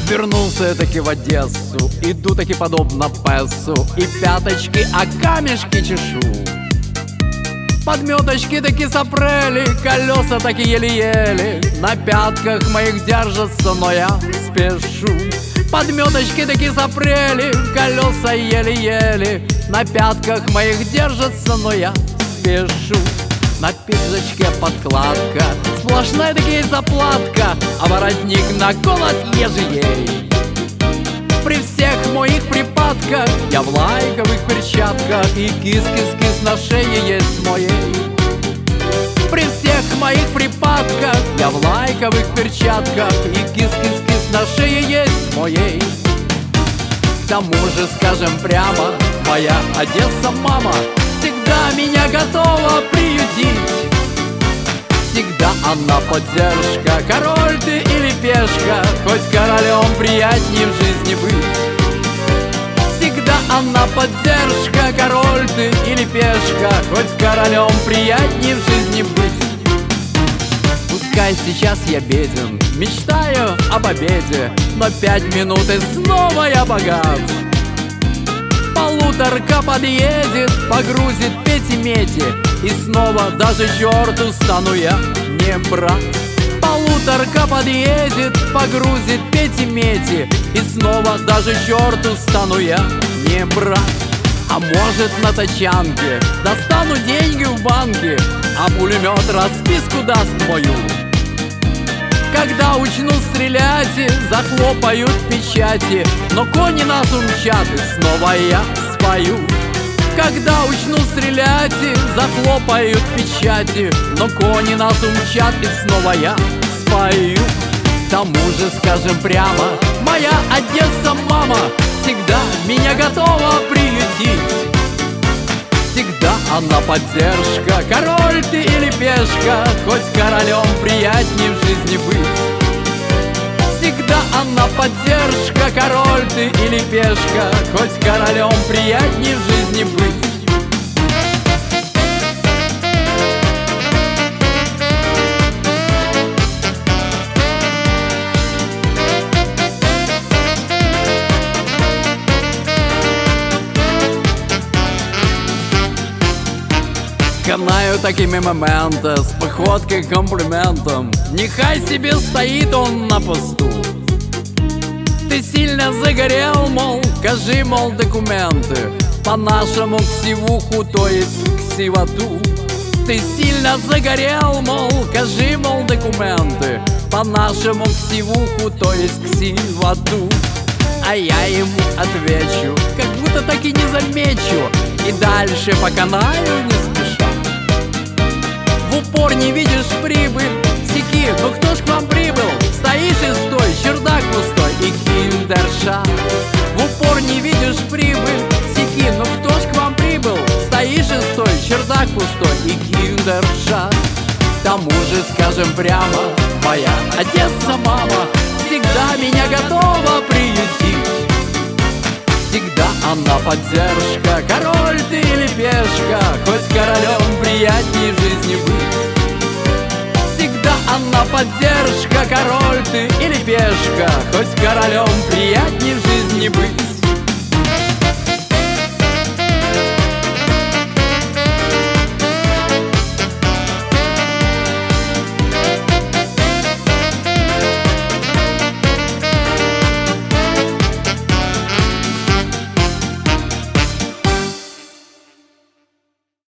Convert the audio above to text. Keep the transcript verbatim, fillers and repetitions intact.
Вернулся я таки в Одессу, иду таки подобно Пессу, и пяточки о камешки чешу. Подметочки таки сопрели, колеса таки еле-еле на пятках моих держатся, но я спешу. Подметочки таки сопрели, колеса еле-еле на пятках моих держатся, но я спешу. На пиджачке подкладка, сплошная таки заплатка, а воротник наколот ежеей. При всех моих припадках я в лайковых перчатках, и кис-кис-кис на шее есть моей. При всех моих припадках я в лайковых перчатках, и кис-кис-кис на шее есть моей. К тому же, скажем прямо, моя Одесса мама всегда меня готова приютить. Всегда она поддержка, король ты или пешка, хоть королем приятней в жизни быть. Всегда она поддержка, король ты или пешка, хоть королем приятней в жизни быть. Пускай сейчас я беден, мечтаю о победе, но пять минут и снова я богат. Полуторка подъедет, погрузит пети-мети, и снова даже черту стану я не брат. Полуторка подъедет, погрузит пети-мети, и снова даже черту стану я не брат. А может, на тачанке достану деньги в банке, а пулемет расписку даст мою. Когда учну стрелять, захлопают печати, но кони нас умчат, и снова я спою. Когда учну стрелять, захлопают печати, но кони нас умчат, и снова я спою. К тому же, скажем прямо, моя Одесса мама всегда меня готова приютить. Всегда она поддержка, король ты или пешка, хоть королем приятней в жизни быть. Всегда она поддержка, король ты или пешка, хоть королем приятней в жизни быть. Канаю такими моментами, с походкой комплиментом. Нехай себе стоит он на посту. Ты сильно загорел, мол, кажи, мол, документы по нашему ксивуху, то есть ксивоту. Ты сильно загорел, мол, кажи, мол, документы по нашему ксивуху, то есть ксивоту. А я ему отвечу, как будто так и не замечу, и дальше по канаю не спеша. В упор не видишь прибыль, сики, ну кто ж к вам прибыл? Стоишь и стой, чердак пустой и киндерша. В упор не видишь прибыль, сики, ну кто ж к вам прибыл? Стоишь и стой, чердак пустой и киндерша. К тому же, скажем прямо, моя Одесса мама всегда меня готова приютить. Всегда она поддержка, король ты или пешка, хоть королем приятней в жизни быть. Всегда она поддержка, король ты или пешка, хоть королем приятней в жизни быть.